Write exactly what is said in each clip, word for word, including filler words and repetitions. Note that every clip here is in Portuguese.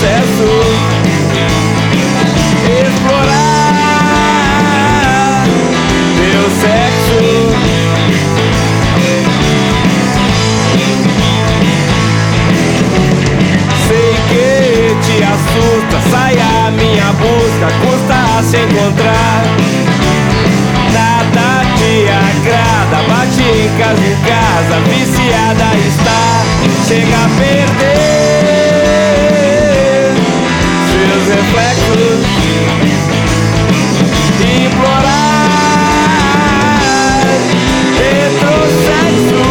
processo. Explorar teu sexo. Sei que te assusta, sai a minha busca, custa a se encontrar. Nada te agrada, bate em casa em casa, viciada está, chega a perder seus reflexos. Implorar retrocesso.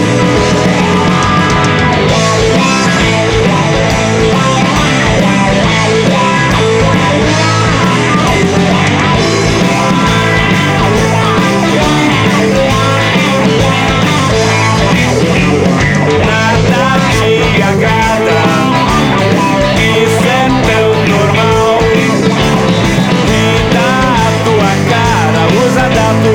Nada te agrada, isso é tão normal. Ri da tua cara, usa da tua